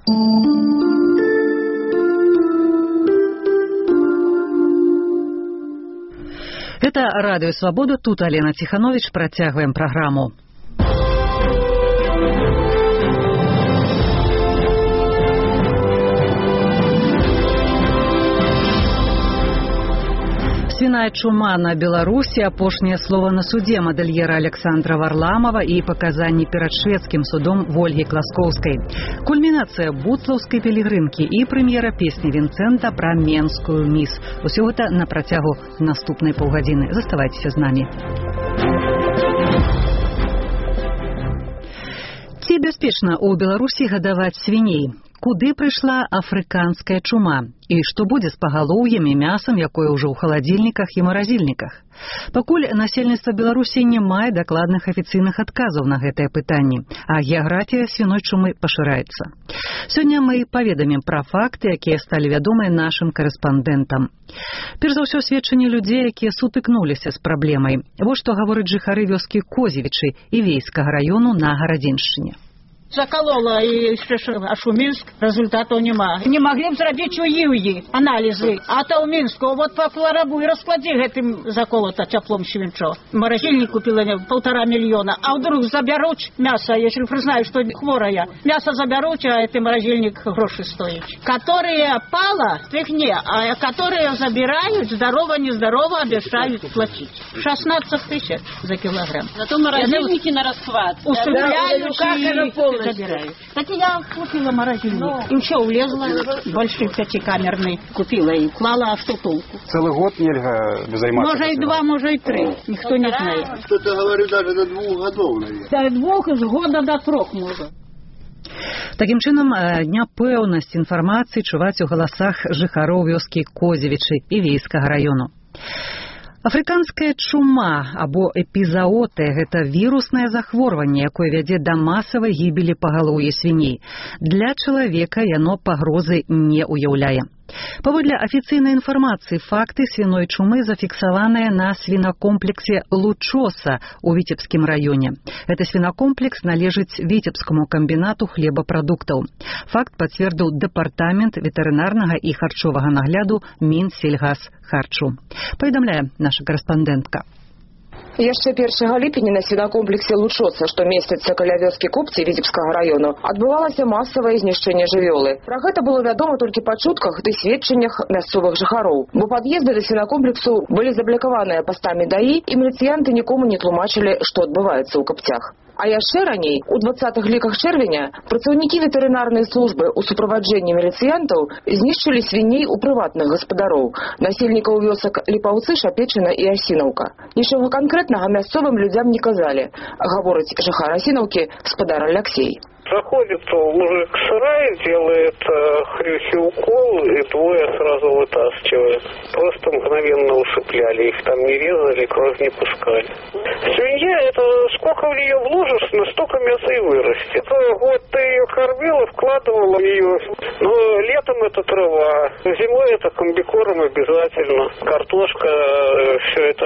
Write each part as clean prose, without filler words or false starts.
Это Радио Свобода, тут Алена Тиханович, працягваем праграму. Свиная чума на Беларусі, апошняе слова на суде мадэльера Александра Варламова і паказанні перад шведскім судом Вольгі Класкоўскай. Кульмінацыя бутлаўскай пілігрымкі і прэм'ера песні Вінцэнта пра менскую міс. Усё гэта на працягу наступнай паўгадзіны. Заставайцеся з намі. Ці бяспечна ў Беларусі гадаваць свіней? Куды прыйшла афрыканская чума? І што будзе з пагалоўямі, мясам, якое ўжо ў халадзільніках і маразільніках? Пакуль насельніцтва Беларусі не мае дакладных афіцыйных адказаў на гэтыя пытанні, а геаграфія свіной чумы пашыраецца. Сёння мы паведамім пра факты, якія сталі вядомыя нашым карэспандэнтам. Перш за ўсё сведчанні людзей, якія сутыкнуліся з праблемай. Вось што гавораць жыхары вёскі Козевічы і Вейскага раёну на Гарадзеншчыне. Заколола і аж у Мінск, результату нема. Не могли б зрабіць у Югі аналізы. А то у Мінску, вот по Фларабу і расклади гэтым заколота цяплом свінчо. Морозильник купила 1,5 мільёна. А вдруг забяруць мясо, если признаю, что хворая. Мясо забяруць, а это морозильник гроши стоит. Которые пало, их не. А которые забирают, здорово-нездорово обещают платить. 16 тысяч за килограмм. Зато морозильники на расхват. Усыпляют, забираю. Так я купила морозильник. И что, влезла, большой 5-камерный купила и клала в штутулку. Целый год нельзя займаться? Может и 2, может и 3. Никто не знает. Кто-то говорит даже до 2 годов, наверное. До 2, с года до 3 может. Такім чынам, няпэўнасць інфармацыі чуваць у галасах жыхароў вёскі Козевічы і Вейскага раёну. Афрыканская чума або эпізаоты – гэта віруснае захворванне, якое вядзе да масавай гібелі пагалоўя свіней. Для чалавека яно пагрозы не ўяўляе. Паводле афіцыйнай інфармацыі, факты свіной чумы зафіксаваныя на свінакомплексе Лучоса ў Віцебскім раёне. Гэты свінакомплекс належыць Віцебскаму камбінату хлебапрадуктаў. Факт пацвердзіў дэпартамент ветэрынарнага і харчовага нагляду Мінсельгасхарчу. Паведамляе наша карэспандэнтка. Яшчэ 1 ліпеня на свінакомплексе Лучоса, што месціцца каля вёскі Купці Віцебскага раёну, адбывалася масавае знішчэнне жывёлы. Пра гэта было вядома толькі па чутках ды сведчаннях мясцовых жыхароў, бо пад'езды да свінакомплексу былі заблакаваныя пастамі ДАІ, і міліцыянты нікому не тлумачылі, што адбываецца ў Капцях. А яшчэ раней, у 20-х ліках чэрвеня, працаўнікі ветэрынарнай службы ў суправаджэнні міліцыянтаў знішчылі свіней у прыватных гаспадароў, насельнікаў вёсак Ліпаўцы, Шапечына і Асінаўка. Нічога канкрэтнага мясцовым людзям не казалі, гаворыць жыхар Асінаўкі спадар Алексей. Заходит мужик в сарай, делает Хрюхе укол, и 2 сразу вытаскивает. Просто мгновенно усыпляли. Их там не резали, кровь не пускали. Свинья, это сколько в нее вложишь, настолько мясо и вырастет. Вот ты ее кормила, вкладывала в нее. Но летом это трава, зимой это комбикорм обязательно. Картошка, все это.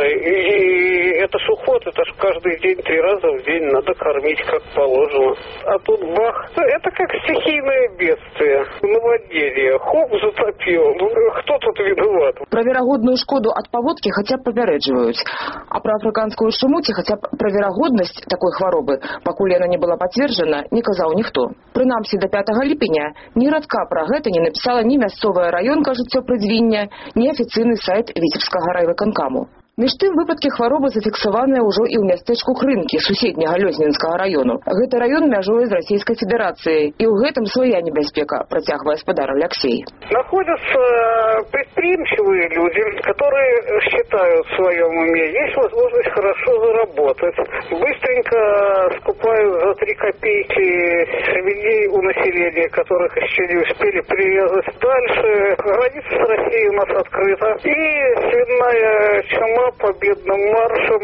И это ж уход, это ж каждый день, 3 раза в день надо кормить как положено. А тут бах. Это как стихийное бедствие. Наводнение. Хоп, затопил. Кто тут виноват? Про верагодную шкоду ад паводкі хаця б папярэджваюць. А про афрыканскую чуму ці хаця б пра верагоднасць такой хваробы, пакуль яна не была пацверджана, не казаў ніхто. Прынамсі, да 5 ліпеня ні радка пра гэта не напісала ні мясцовая раёнка жыццёпрыдзвіння, ні афіцыйны сайт Віцебскага райвыканкаму. Між тым, выпадкі хваробы зафіксаваныя ўжо і ў мястэчку Крынкі суседняга Лёзнінскага раёну. Гэты раён мяжуе з Расійскай Федэрацыяй, і ў гэтым свая небяспека, працягвае спадар Алексей. Находятся предприимчивые люди, которые считают в своем уме, есть возможность хорошо заработать. Быстренько скупают за 3 копейки свиней у населения, которых еще не успели прирезать. Дальше граница с Россией у нас открыта. И свиная чума чума победным маршем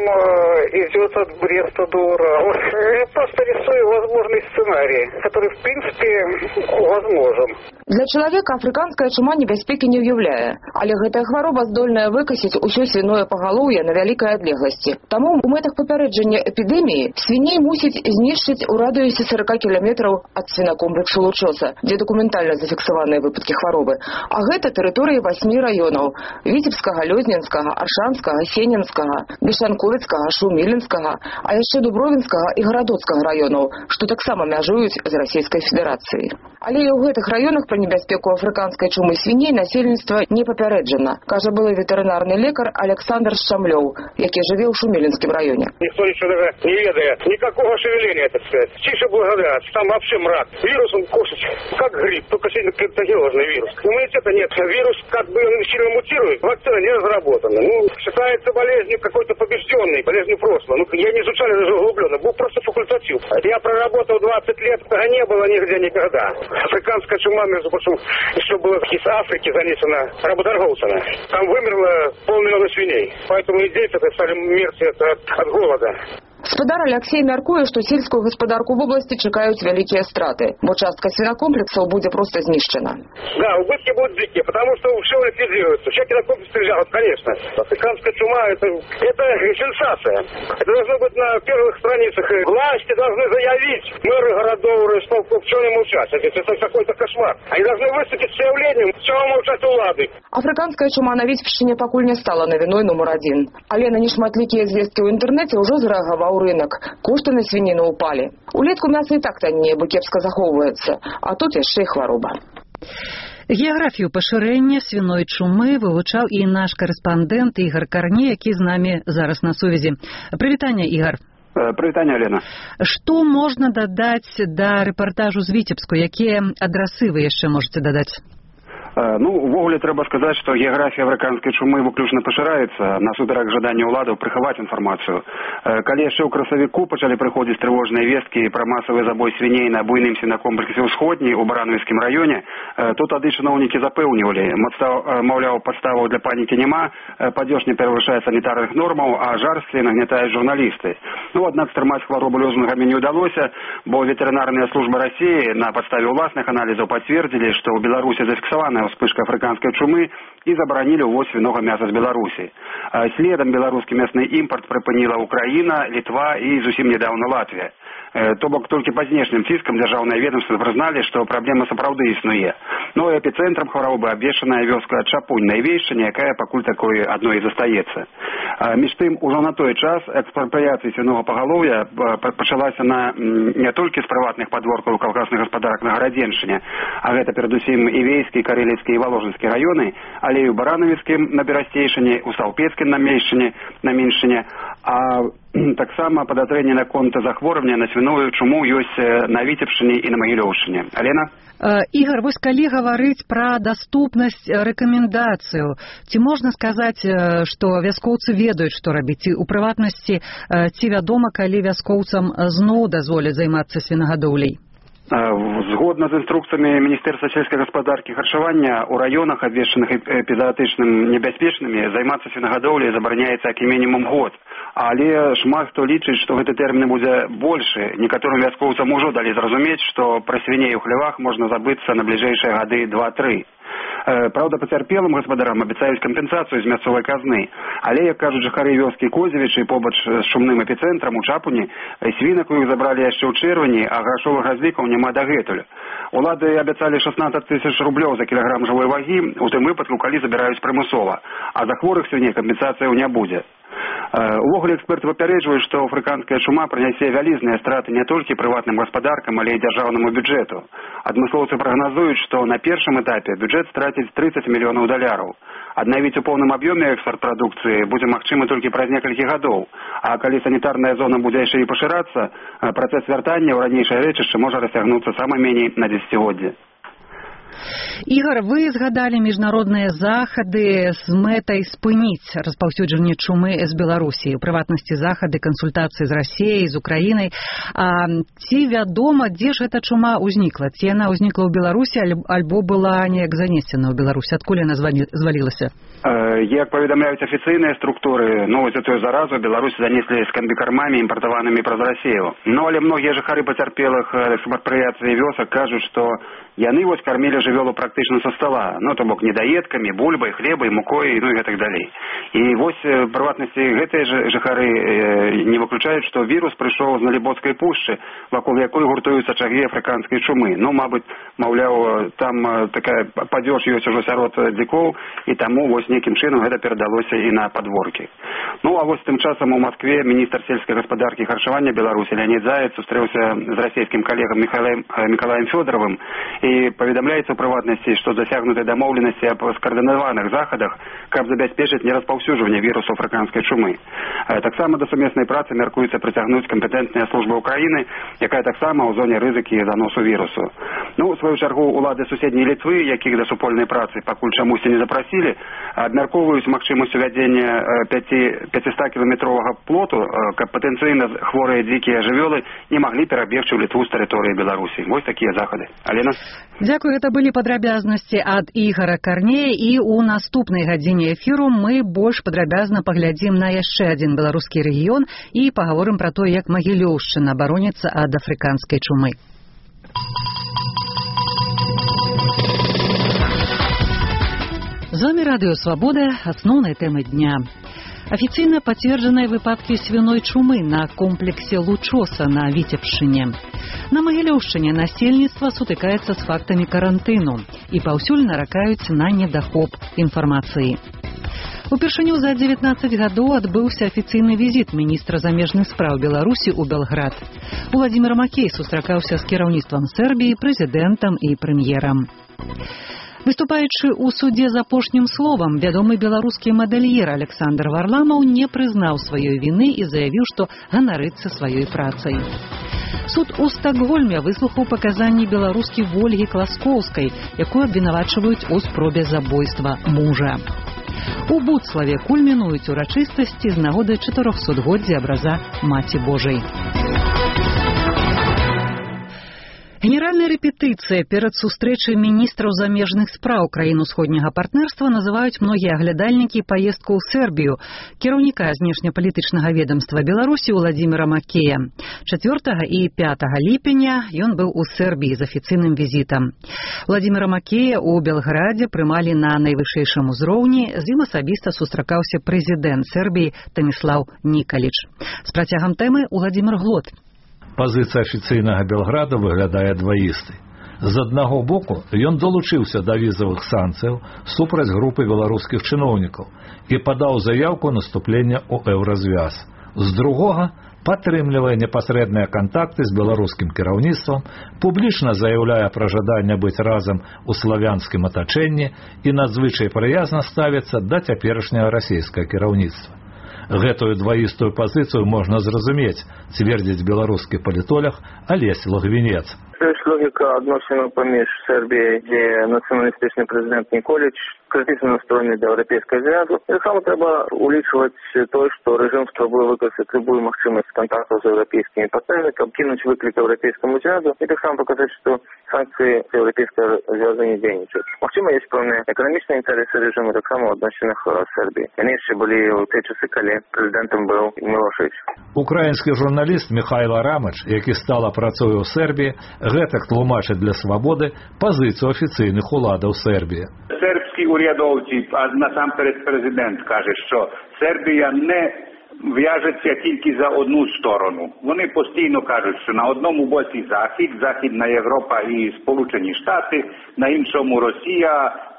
идет от Бреста до Урала. Я просто рисую возможный сценарий, который, в принципе, возможен. Для чалавека афрыканская чума небяспекі не ўяўляе, але гэтая хвароба здольная выкасіць усё свіное пагалоўе на вялікай адлегласці. Таму у мэтах папярэджання эпідэміі свіней мусіць знішчыць у радыусе 40 кіламетраў ад свінакомплексу Лучоса, дзе дакументальна зафіксаваныя выпадкі хваробы. А гэта тэрыторыі 8 раёнаў: Віцебскага, Лёзненскага, Аршанскага, Сененскага, Бешанковіцкага, Шумілінскага, а яшчэ Дубровінскага і Гарадоцкага раёнаў, што таксама мяжуюць з Расійскай Федэрацыяй. Але і ў гэтых раёнах пра небяспеку афрыканскай чумы свіней насельніцтва не папярэджана, кажа былы ветэрынарны лекар Александр Шамлёў, які жыве ў Шумілінскім раёне. Никто ничего даже не ведает, никакого шевеления, так сказать. Тише благодаря, там вообще мрак. Вирус он кушать, как грипп, только сильно контагиозный вирус. Иммунитета нет, вирус как бы сильно мутирует, вакцина не разработана. Считается болезнью какой-то побежденной, болезнью прошлого. Я не изучал даже углубленно, был просто факультатив. Я проработал 20 лет, не было нигде никогда. Африканская чума, между прочим, еще была из Африки занесена работорговцами. Там вымерло 500 000 свиней. Поэтому и дети стали мерзти от голода. Гаспадар Алексей мяркуе, што сельскую гаспадарку в области чакаюць вялікія страты, бо частка свинокомплексаў будзе просто знішчана. Да, убытки будут дикие, потому что все ликвидируется. Все кинокомплексы лежат, конечно. Африканская чума – это сенсация. Это должно быть на первых страницах. Власти должны заявить, мэры городов, ростовков, что не молчать. Это какой-то кошмар. Они должны выступить с заявлением, что молчать улады. Афрыканская чума на Віцебшчыне пакуль не стала навіной нумар 1. Але на нешматлікія звесткі ў інтэрнэце ўжо зарэагаваў рынок. Кошты на свініну упалі. Улетку мяса і так таннее, бо кепска захоўваецца. А тут яшчэ і хвароба. Геаграфію пашырэння свіной чумы вывучаў і наш карэспандэнт Ігар Карне, які з намі зараз на сувязі. Прывітанне, Ігар. Прывітанне, Алена. Што можна дадаць да рэпартажу з Віцебску? Якія адрасы вы яшчэ можаце дадаць? Увогуле трэба сказаць, што геаграфія афрыканскай чумы выключна пашыраецца насуперак жаданню ўладаў прыхаваць інфармацыю. Калі яшчэ ў красавіку пачалі прыходзіць трывожныя весткі пра масавы забой свіней на буйным свінакомплексе ўсходні ў Баранавіцкім раёне, то тады чыноўнікі запэўнівалі, маўляў, падставаў для панікі няма, падзеж не перавышае санітарных нормаў, а жарстве нагнятаюць журналісты. Аднак стрымаць хваробу лёзнага не ўдалося, бо ветэрынарная служба Расіі на падставе ўласных аналізаў пацвердзілі, што ў Беларусі зафіксаваная вспышка афрыканскай чумы і забаранілі ўвоз свінога мяса з Беларусі. Следам беларускі мясны імпарт прыпыніла Украіна, Літва і зусім нядаўна Латвія. То бок толькі па знешнім ціскам дзяржаўныя ведомствы прызналі, што праблема сапраўды існуе. Эпіцэнтрам хваробы абвешчаная вёска Чапунь на Івейшчыне, якая пакуль такой адной і застаецца. Між тым, ужо на той час экспрапрыяцыя свінога пагалоўя пачалася не толькі з прыватных падворкаў калгасных гаспадарак на Гарадзеншчыне, а гэта перадусім Івейскі, Карэліцкі і Валожынскі раёны, але і ў Баранавіцкім на Берасцейшчыне, у Салпецкім на Меншчыне, а таксама падазрэнне наконт захворвання на свіную чуму ёсць на Віцебшчыне і на Магілёўшчыне. Алена? Ігар, вось калі гаварыць пра даступнасць рэкамендацыю, ці можна сказаць, што вяскоўцы ведаюць, што рабіць? У прыватнасці, ці вядома, калі вяскоўцам зноў дазволяць займацца свінагадоўляй? Згодна з інструкцыямі Міністэрства сельскай гаспадаркі і харчавання, у раёнах, абвешчаных эпізаатычным небяспечнымі, займацца свінагадоўляй забараняецца як мінімум год. Але шмат хто лічыць, што гэты тэрмін будзе большы. Некаторым вяскоўцам ужо далі зразумець, што пра свіней у хлявах можна забыцца на бліжэйшыя гады 2-3. Праўда, пацярпелым гаспадарам абяцаюць кампенсацыю з мясцовай казны. Але, як кажуць жыхары вёскі Козевічы, побач з шумным эпіцэнтрам у Чапуні, свінак у іх забралі яшчэ ў чэрвені, а грашовых разлікаў няма дагэтуль. Улады абяцалі 16 000 рублёў за кілаграм жывой вагі, у тым выпадку, калі забіраюць прымусова, а за хворых свіней кампенсацыяў не будзе. Увогуле эксперты папярэджваюць, што афрыканская чума прынясе вялізныя страты не толькі прыватным гаспадаркам, але і дзяржаўнаму бюджэту. Адмыслоўцы прагназуюць, што на першым этапе бюджэт страціць $30 мільёнаў. Аднавіць у поўным аб'ёме экспарт прадукцыі будзе магчыма толькі праз некалькі гадоў. А калі санітарная зона будзе яшчэ і пашырацца, працэс вяртання ў ранейшае рэчышча можа расцягнуцца сама меней на дзесяцігоддзе. Ігор, ви згадали міжнародныя захады з мэтай спыніць распаўсюджанне чумы з Беларусі, у прыватнасці захады кансультацыі з Расіяй, з Украінай. Ці вядома, дзе ж эта чума ўзнікла? Ці яна ўзнікла ў Беларусі, альбо была неяк занесена ў Беларусь? Адкуль яна звалілася? Як паведамляюць афіцыйныя структуры, вось эту заразу Беларусь занеслі з камбікармамі, імпартаванымі праз Расію. Але многія жыхары пацярпелых экспрадпрыятый вёсак кажуць, што яны вось кармілі жывёлу практычна са стола, то бок недаедкамі, бульбай, хлебай, мукой, і гэтак далей. І вось, в прыватнасці, гэтыя жыхары не выключаюць, што вірус прыйшоў з Налібоцкай пушчы, вакол якой гуртуюцца ачагі афрыканскай чумы. Мабыць, маўляў, там такая падзеж ёсць ужо сярод дзікоў, і таму вось нейкім чынам гэта перадалося і на падворкі. А вось тым часам у Маскве міністр сельскай гаспадаркі і харчавання Беларусі Леонид Заяц сустрэўся з расійскім калегам Миколаем Фёдоровым і паведамляецца ў прыватнасці, што дасягнуты дамоўленасці аб скаардынаваных захадах, каб забяспечыць нераспаўсюджванне вірусу афрыканскай чумы. Таксама да сумеснай працы мяркуецца прыцягнуць кампетэнтныя службы Украіны, якая таксама ў зоне рызыкі заносу вірусу. У сваю чаргу, улады суседняй Літвы, якіх да супольнай працы пакуль чамусьці не запрасілі, абмяркоўваюць магчымасць увядзення 500-кіламетровага плоту, каб патэнцыйна хворыя дзікія жывёлы не маглі перабегчы ў Літву з тэрыторыі Беларусі. Вось такія захады. Алена? Дзякую, гэта былі падрабязнасці ад Ігора Карнея, і ў наступнай гадзіне эфіру мы больш падрабязна паглядзім на яшчэ адзін беларускі рэгіён і пагаворым пра то, як Магілёўшчына бароніцца ад афрыканскай чумы. З вами Радыё Свабода, асноўныя тэмы дня. Официально подтвержденные выпадки свиной чумы на комплексе Лучоса на Витебшчыне. На Магілёўшчыне насельніцтва сутыкаецца з фактамі карантыну і паўсюль наракаюць на недахоп інфармацыі. Упершыню за 19 гадоў адбыўся афіцыйны візіт міністра замежных спраў Беларусі ў Белград. Уладзімір Макей сустракаўся з кіраўніцтвам Сербіі, прэзідэнтам і прэм'ерам. Выступаючы ў судзе з апошнім словам, вядомы беларускі мадэльер Александр Варламаў не прызнаў сваёй віны і заявіў, што ганарыцца сваёй працай. Суд у Стакгольме выслухаў паказанні беларускі Вольгі Класкоўскай, якую абвінавачваюць у спробе забойства мужа. У Буцлаве кульмінуюць урачыстасці з нагоды 400-годдзя абраза Маці Божай. Генеральная рэпетыцыя перад сустрэчай міністраў замежных спраў краін усходняга партнерства называюць многія аглядальнікі паездку ў Сербію кіраўніка знешнепалітычнага ведомства Беларусі Уладзіміра Макея. 4 і 5 ліпеня ён быў у Сербіі з афіцыйным візітам. Уладзіміра Макея ў Белградзе прымалі на найвышэйшым узроўні, з ім асабіста сустракаўся прэзідэнт Сербіі Томислав Николич. З працягам тэмы Уладзімір Глот. Пазіцыя афіцыйнага Белграда выглядае дваістай. З аднаго боку, ён долучыўся да візавых санкцыяў супраць групы беларускіх чыноўнікаў і падаў заяўку наступлення ў еўразвяз. З другога, падтрымлівае непасрэдныя кантакты з беларускім кіраўніцтвам, публічна заяўляе пра жаданне быць разам у славянскім атачэнні і надзвычай прыязна ставіцца да цяперашняга расійскага кіраўніцтва. Гэтую дваістую пазіцыю можна зразумець, цвердзіць беларускі палітолог Алесь Лагвінец. Ёсць логіка адносінаў паміж Сербіяй, дзе нацыяналістычны прэзідэнт Николич крытычна настроены да еўрапейскага звязу. Таксама трэба улічваць тое, што рэжым спрабуе выкарыстаць любую магчымасць кантактаў з еўрапейскімі партнёрамі, каб кінуць выклік еўрапейскаму звязу і таксама паказаць, што санкцыі еўрапейскага звязу не дзейнічаюць. Магчыма, ёсць пэўныя эканамічныя інтарэсы рэжыму таксама ў адносінах Сербіі. Яны яшчэ былі ў тыя часы, калі прэзідэнтам быў Мілошевіч. Украінскі журналіст Михайло Рамач, які стала працуе ў Сербіі, гэтак тлумачыць для Свабоды пазіцыю афіцыйных уладаў Сербіі. Сербські урядовці, а насамперед президент каже, що Сербія не в'яжеться тільки за одну сторону. Вони постійно кажуть, що на одному боці Захід, Західна Європа і Сполучені Штати, на іншому Росія,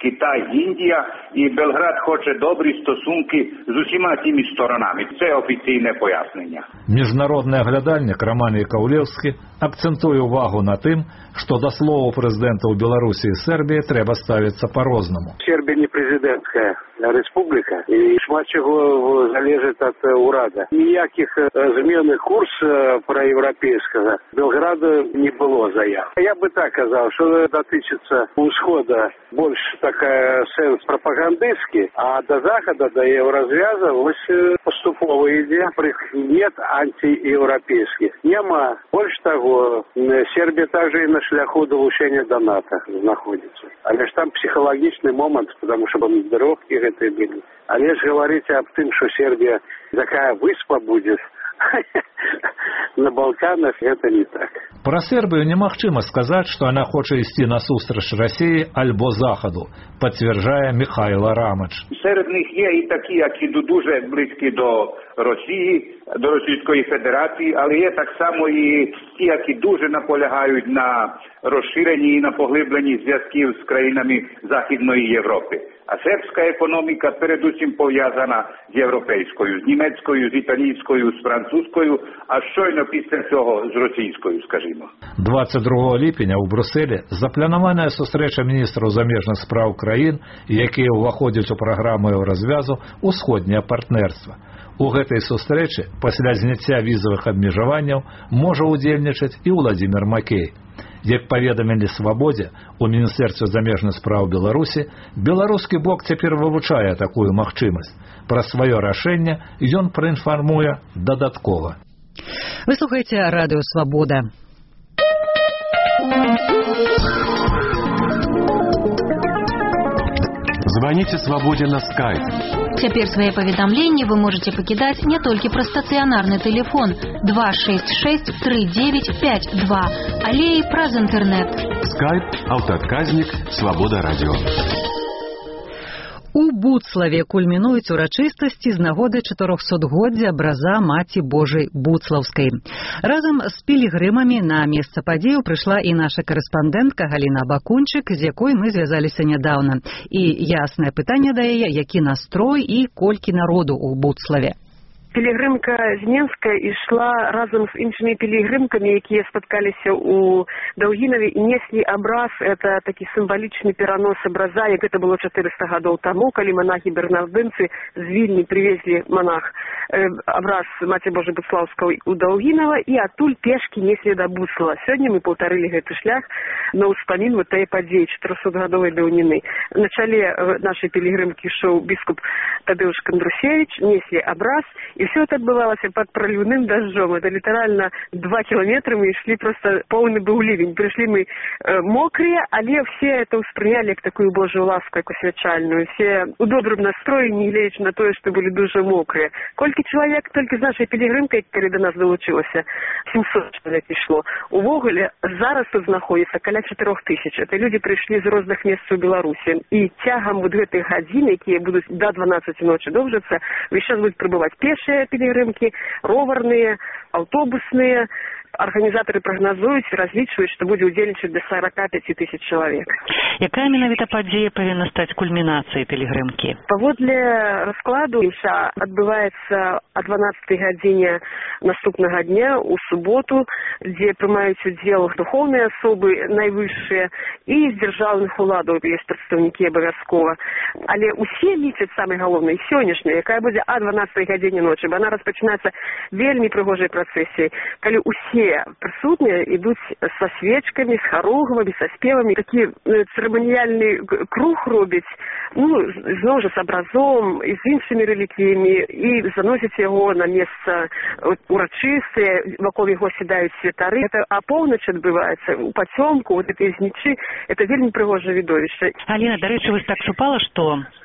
Китай, Індія, і Белград хоче добрі стосунки з усіма тими сторонами. Це офіційне пояснення. Міжнародний оглядальник Роман Яковлевський акцентує увагу на тим, що до слова президента у Білорусі і Сербії треба ставитися по-розному. Сербия не президентская республика, и шмат чего залежит от урада. Ніяких змін курсу проевропейского Белграду не было заяв. Я бы так сказал, что дотычется усхода больше такая сенс пропагандистский, а до Захода, до Еврозв'яза ось поступово йде нет антиевропейских. Нема. Больше того, Сербия также и на шляху долучения до НАТО находится. Але ж там психологичный момент, потому что бомбардировки это были. Але ж говорить об том, что Сербия такая выспа будет на Балканах, это не так. Про Сербію немагчыма сказаць, што яна хоча ісці насустрач Расіі альбо Заходу, підтверджує Михайло Рамач. Серед них є і такі, які дуже близькі до Росії, до Російської Федерації, але є так само і ті, які дуже наполягають на розширенні і на поглибленні зв'язків з країнами Західної Європи. А сербська економіка передусім пов'язана з європейською, з німецькою, з італійською, з французькою, а щойно після цього з російською, скажімо. 22 липня у Брюсселі запланована зустріча міністрів заміжних справ країн, які уваходять у програму Єврозв'язу «Усходнє партнерство». У гэтай сустрэчы пасля зняцця візавых абмежаванняў можа ўдзельнічаць і Владзімір Макей. Як паведамілі «Свабодзе», у Міністэрстве замежных спраў Беларусі беларускі бок цяпер вывучае такую магчымасць. Пра сваё рашэнне ён праінфармуе дадаткова. Вы слухаеце радыё «Свабода». Звоните «Свободе» на Skype. Цяпер свае паведамленні вы можете пакідаць не толькі пра стацыянарны тэлефон 266 3952, але і праз інтэрнэт. Skype, аўтаадказнік, «Свобода радио». У Буцлаве кульмінуюць урачыстасці з нагоды 400-годдзя абраза Маці Божай Буцлаўскай. Разам з пілігрымамі на месца падзею прыйшла і наша карэспандэнтка Галіна Бакунчык, з якой мы звязаліся нядаўна. І яснае пытанне да яе, які настрой і колькі народу ў Буцлаве. Пілігрымка з Менска ішла разам з іншымі пілігрымкамі, якія спаткаліся ў Даўгінаве і неслі абраз. Это такі сімвалічны перанос абраза, як гэта было 400 гадоў таму, калі монахі-бернардынцы з Вільні привезлі абраз Маці Божай Буцлаўскай у Даўгінава і адтуль пешкі неслі да Буцлава. Сёння мы паўтарылі гэты шлях на ўспамін вот тае падзеі 400-гадовай даўніны. На чале нашай пілігрымкі ішоў біскуп Тадеуш Кандрусевич, неслі абраз, и все это отбывалось под проливным дождем. Это литерально 2 километра мы шли, просто полный был ливень. Пришли мы мокрые, але все это восприняли как такую Божью ласку, как освячальную. Все у добрым настроем, не глядячи на то, что были дуже мокрые. Кольки человек только из нашей пилигримки, когда до нас долучилося, 700 человек пришло. Увогуле, зараз тут находится каля 4000. Это люди пришли из разных мест у Беларуси. И тягом вот гэтых гадзін, якія будут до 12 ночи довжиться, вы сейчас будут прибывать пешие пілігрымкі, роварныя, аўтобусныя. Арганізатары прагназуюць, разлічваюць, што будзе ўдзельнічаць да 45 000 чалавек. Якая менавіта падзея павінна стаць кульмінацыяй пілігрымкі? Паводле раскладу імша адбываецца о 12 гадзіне наступнага дня у суботу, дзе прымаюць удзел духоўныя асобы найвышшыя і з дзяржаўных уладаў ёсць прадстаўнікі абавязкова. Але усе лічаць самае галоўнае сённяшняя, якая будзе о 12 гадзіне ночы, бо она распачынаецца вельмі прыгожай працэсіяй, калі усе присутные идут со свечками, с хоругвами, со спевами. Такие церемониальный круг робить, знову ж с образом, и с іншими реликвиями, и заносить его на место урочистые, вокруг его сідают святары. Это о полночь отбывается, у потемку, вот это изничи, это вельми пригожее видовище. Алина, до речі, ось так супало, що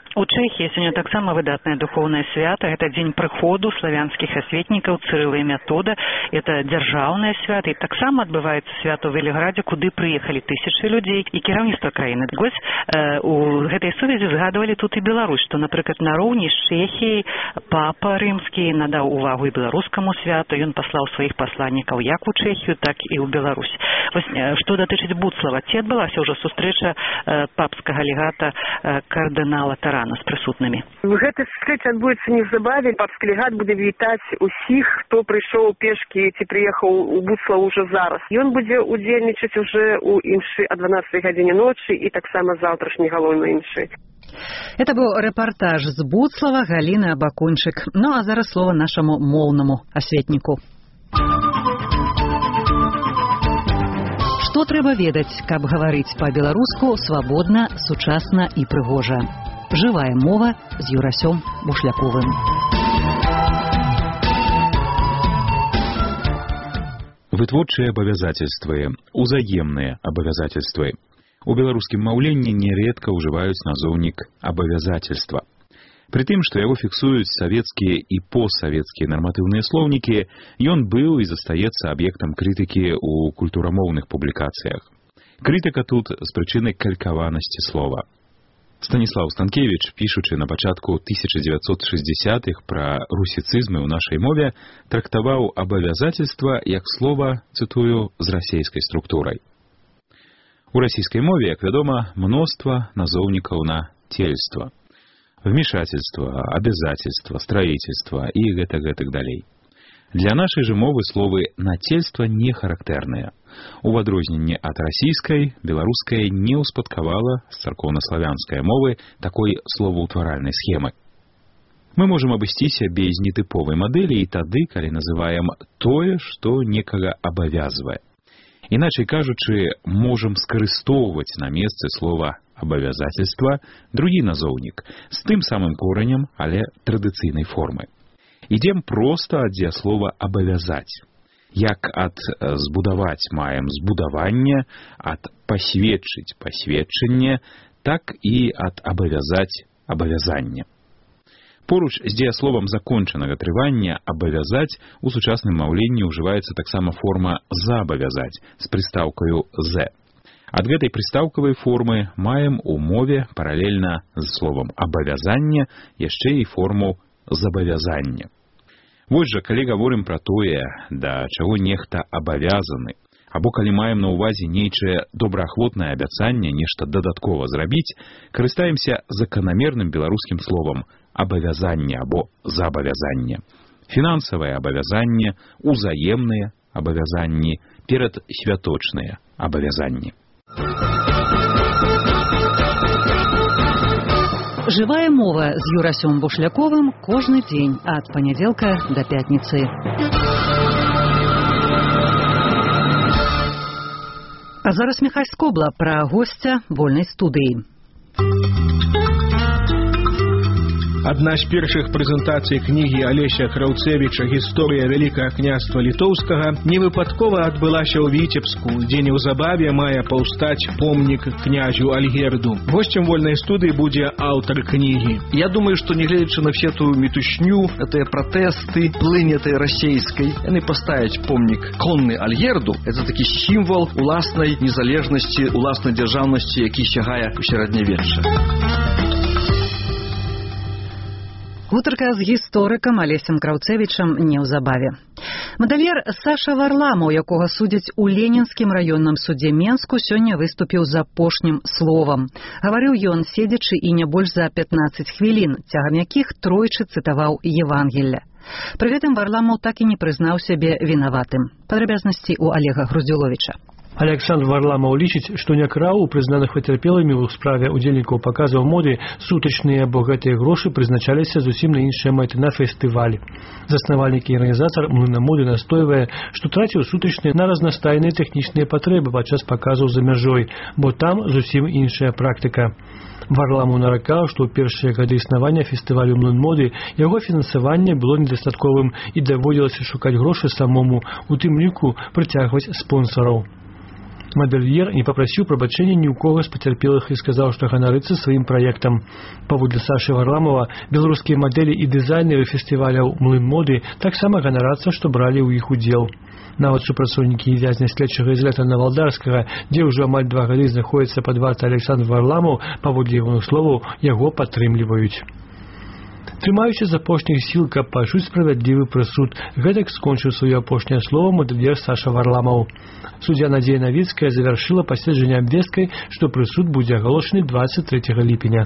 У Чэхіі сёння таксама выдатнае духоўнае свята. Гэта дзень прыходу славянскіх асветнікаў Цырыла і Метода. Это дзяржаўнае свята. І таксама адбываецца свята ў Веліградзе, куды прыехалі тысячы людзей і кіраўніцтва краіны. Вось у гэтай сувязі згадвалі тут і Беларусь, што, напрыклад, нароўні з Чэхіяй папа рымскі надаў увагу і беларускаму святу. Ён паслаў сваіх пасланнікаў як у Чэхію, так і ў Беларусь. Вось што датычыць Буцлава, ці адбылася ўжо сустрэча папскага легата кардынала Тарана з прысутнымі? Гэта сустрэча адбудзецца неўзабаве. Папскі легат будзе вітаць усіх, хто прыйшоў пешкі ці прыехаў у Буцлаў ужо зараз. Ён будзе удзельнічаць уже ў імшы о 12 гадзіне ночы і таксама заўтрашняй галоўнай імшы. Это быў рэпартаж з Буцлава Галіны Абакунчык. Ну а зараз слова нашаму моўнаму асветніку. Што трэба ведаць, каб гаварыць па-беларуску свабодна, сучасна і прыгожа? Жывая мова з Юрасём Бушляковым. Вытворчыя абавязательствы, узаемныя абавязательствы. У беларускім маўленні нередка ўжываюць назоўнік абавязательства. Пры тым, што яго фіксуюць савецкія і постсавецкія нарматыўныя слоўнікі, ён быў і застаецца аб'ектам крытыкі ў культурамоўных публікацыях. Крытыка тут з прычыны калькаванасці слова. Станіслаў Станкевіч, пішучы на пачатку 1960-х пра русіцызмы ў нашай мове, трактаваў абавязательства як слова, цытую, з расейскай структурай. У расійскай мове, як вядома, мноства назоўнікаў на тельства. Вмешательство, обязательство, строительство и гэтак далей. Для нашай же мовы словы «нацельства» не характэрныя. У адрозненне ад расійскай, беларуская не ўспадкавала з царкоўнаславянскай мовы такой словаўтваральнай схемы. Мы можам абысціся без нетыповай мадэлі і тады, калі называем тое, што некага абавязвае. Іначай кажучы, можам скарыстоўваць на месцы слова «абавязательства» другі назоўнік з тым самым коранем, але традыцыйнай формы. Ідзем проста ад дзеяслова «абавязаць». Як ад «збудаваць» маем «збудаванне», ад «пасведчыць» – «пасведчанне», так і ад «абавязаць» – «абавязанне». Поруч з дзеясловам закончанага трывання «абавязаць» у сучасным маўленні ўжываецца таксама форма «забавязаць» з прыстаўкаю «з». Ад гэтай прыстаўкавай формы маем у мове паралельна з словам «абавязанне» яшчэ і форму «забавязання». Вось жа, калі гаворым пра тое, да чаго нехта абавязаны, або калі маем на ўвазе нейчае добраахвотнае абяцанне нешта дадаткова зрабіць, карыстаемся заканамерным беларускім словам «абавязанне» або «забавязанне». Фінансавае абавязанне, узаемныя абавязанні, перадсвяточныя абавязанні. Жывая мова з Юрасём Бушляковым кожны дзень ад панядзелка да пятніцы. А зараз Міхаль Скобла пра госця вольнай студыі. Адна з першых прэзентацый кнігі Алеся Краўцэвіча «Гісторыя Вялікага княства Літоўскага» невыпадкова адбылася ў Віцебску, дзе неўзабаве мае паўстаць помнік князю Альгерду. Госцем вольнай студыі будзе аўтар кнігі. Я думаю, што негледзячы на всю эту мітушню, гэтыя пратэсты, плынь этой расейскай, яны паставяць помнік конны Альгерду. Это такі сімвал уласнай незалежнасці, уласнай дзяржаўнасці, які сягае ў сярэднявечча. Гутарка з гісторыкам Алесем Краўцэвічам неўзабаве. Мадальер Саша Варламаў, якога судзяць у Ленінскім раённым судзе Менску, сёння выступіў з апошнім словам. Гаварыў ён седзячы і не больш за 15 хвілін, цягам якіх тройчы цытаваў Евангелле. Пры гэтым Варламаў так і не прызнаў сябе вінаватым. Падрабязнасці ў Олега Груздзюловіча. Александр Варламаў лічыць, што не краў у прызнаных пацярпелымі ў справе удзельнікаў паказаў моды сутачныя, бо гэтыя грошы прызначаліся зусім на іншыя мэты, на фестывалі. Заснавальнік і арганізатар млына моды настойвае, што траціў сутачныя на разнастайныя тэхнічныя патрэбы падчас паказаў за мяжой, бо там зусім іншая практыка. Варламаў наракаў, што ў першыя гады існавання фестывалю млын моды яго фінансаванне было недастатковым і даводзілася шукаць грошы самому, у тым ліку прыцягваць спонсараў. Мадэльер не папрасіў прабачэння ні ў кога з пацярпелых і сказаў, што ганарыцца сваім праектам. Паводле Сашы Варламова, беларускія мадэлі і дызайнеры фестываляў «Млын моды» таксама ганарацца, што бралі ў іх удзел. Нават супрацоўнікі і вязня следчага ізалятара Навалдарскага, дзе ўжо амаль 2 гады знаходзіцца пад вартай Александр Варламов, паводле ягоных словаў, яго падтрымліваюць. Трымаючы з апошніх сіл, каб пачуць справядлівы прысуд, гэтак скончыў сваё апошняе слово мадэльер Саша Варламов. Суддзя Надзея Навіцкая завяршыла паседжанне абвесткай, што прысуд будзе агалошаны 23 ліпеня.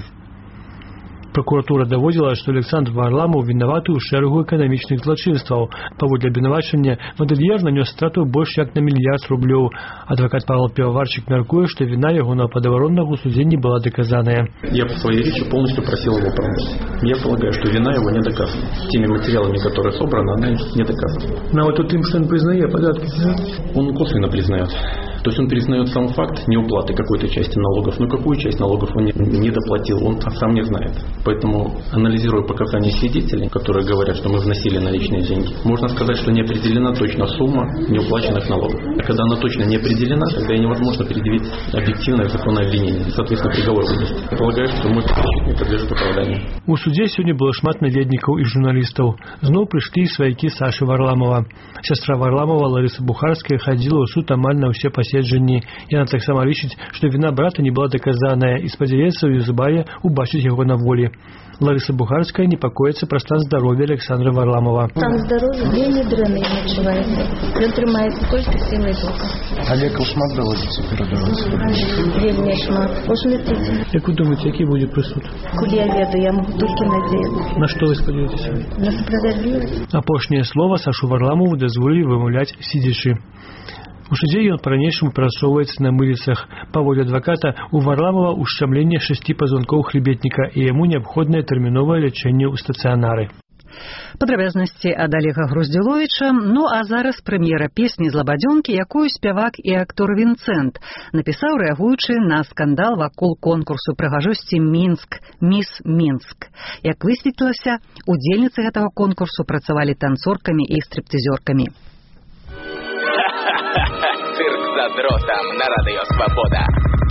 Прокуратура даводзіла, што Александр Варламов вінаваты ў шэрагу эканамічных злачынстваў. Паводле абвінавачання, мадэльер нанёс страту больш як на 1 мільярд рублёў. Адвокат Павел Пивоварчик мяркуе, што віна ягонага падавароннага ў судзе не была доказаная. Я в своей речи полностью просил его помочь. Я полагаю, что вина его не доказана. Теми материалами, которые собраны, она не доказана. Но вот тем, что он признает податки, он косвенно признает. То есть он признает сам факт неуплаты какой-то части налогов, но какую часть налогов он не доплатил, он сам не знает. Поэтому, анализируя показания свидетелей, которые говорят, что мы вносили наличные деньги, можно сказать, что не определена точно сумма неуплаченных налогов. А когда она точно не определена, тогда и невозможно предъявить объективное законное обвинение. Соответственно, приговор вынести. Я полагаю, что мой подписчик подлежит оправданию. У суде сегодня было шмат наведникаў і журналістаў. Зноў прыйшлі сваякі Сашы Варламова. Сястра Варламова Ларыса Бухарская хадзіла ў суд амаль на ўсе паседжанні. Яна таксама лічыць, што віна брата не была доказаная і спадзяецца неўзабаве убачыць яго на волі. Лариса Бухарская непокоится про стан здоровья Александра Варламова. Стан здоровья вельмі дрэнны не адчуваецца. Ён трымаецца толькі сілай духа. Лекаў шмат даводзіцца перадаваць? Вельмі шмат. Кожны тыдзень. Як вы думаете, які будзе прысуд? Куды я ведаю, я могу толькі надеяцца. На што вы спадзяецеся? На справядлівасць. Апошняе слово Сашу Варламову дазволілі вымаўляць сидзячы. У суде ён па-ранейшаму перасоўваецца на мыліцах. Паводле адваката, у Варламова ушчамленне 6 пазванкоў хребетніка і яму неабходнае тэрміновае лячэнне ў стацыянары. Падрабязнасці ад Олега Груздзіловіча. Ну а зараз прэм'ера песні «Злабадзёнкі», якую спявак і актор Вінцэнт напісаў, рэагуючы на скандал вакол конкурсу прыгажосці «Мінск», «Міс Мінск». Як высветлілася, удзельніцы гэтага конкурсу працавалі танцоркамі і стриптизеркамі. Цирк за дротом на радио «Свобода».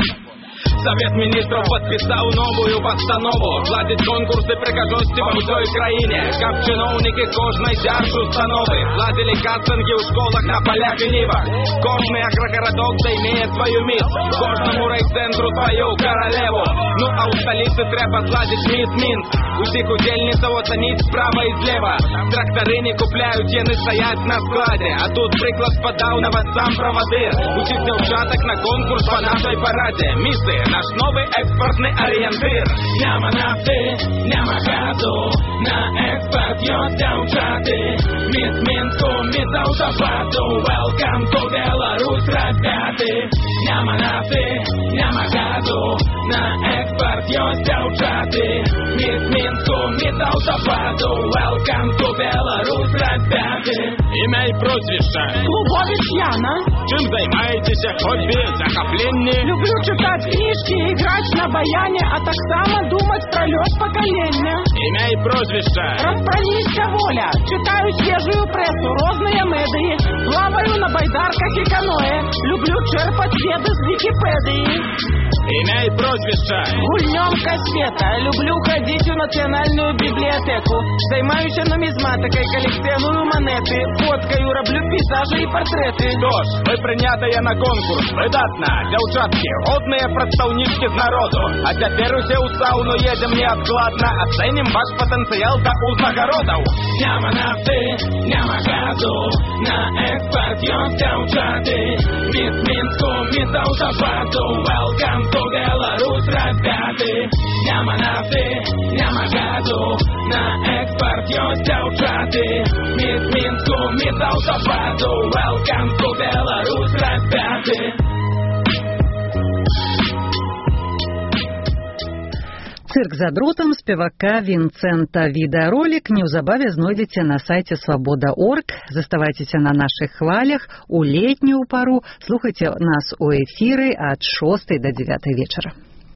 Совет министров подписал новую постанову Зладить конкурсы пригожости во всей краине. Как чиновники кожной держат установы. Зладили кастинги в школах, на полях и нивах. Кожный агрогородок да имеет свою мисс. Кожному райцентру свою королеву. Ну а у столицы треба зладить мисс Минск. Усіх удельницев оценить справа и слева. Тракторы не купляют, ены стоять на складе. А тут приклад подал на вас сам проводыр. Учить девчаток на конкурс по нашей параде. Миссы, наш новый экспортный ориентир. Няма нафты, няма газу. На экспорт ёсць дзяўчаты. Мисс Минску, мисс Аўтапату. Welcome to Беларусь, ребяты. Няма нафты, няма газу. На экспорт ёсць дзяўчаты. Мисс Минску, мисс Аўтапату. Welcome to Беларусь, ребяты. Имя и прозвище. Клубович Яна. Чим займаєтеся? Хобі, захоплення? Люблю читать книжки, играть на баяне, а так само думать про лёд поколения. Имя и прозвище. Распролися воля. Читаю свежую прессу, розные медии. Плаваю на байдарках и каноэ. Люблю черпать веды с Википедии. Имя и прозвище. Гульнём кассета. Люблю ходить в национальную библиотеку. Займаюсь нумизматикой, коллекционную монеты. Фоткаю, роблю пейзажи и портреты. Тож, ви прийнятая на конкурс. Видатна, девчатки, годные представнички з народу. А теперь усе у сауну едем неоткладно. Оценим ваш потенциал до узнагородов. Няма нафты, няма газу. На экспорт ёсць дзяўчаты. Мисс Минску, мисс Аўтапату. Welcome to Беларусь, ребяты. Няма нафты, няма газу. На экспорт ёсць дзяўчаты. Мисс Минску, мисс Аўтапату. Welcome to Беларусь, ребяты. Цирк за дротом спевака Вінцэнта. Відэаролік неўзабаве знойдзеце на сайце свобода.орг. Заставайцеся на нашых хвалях у летнюю пару. Слухайце нас у эфіры ад 6 до 9 вечара.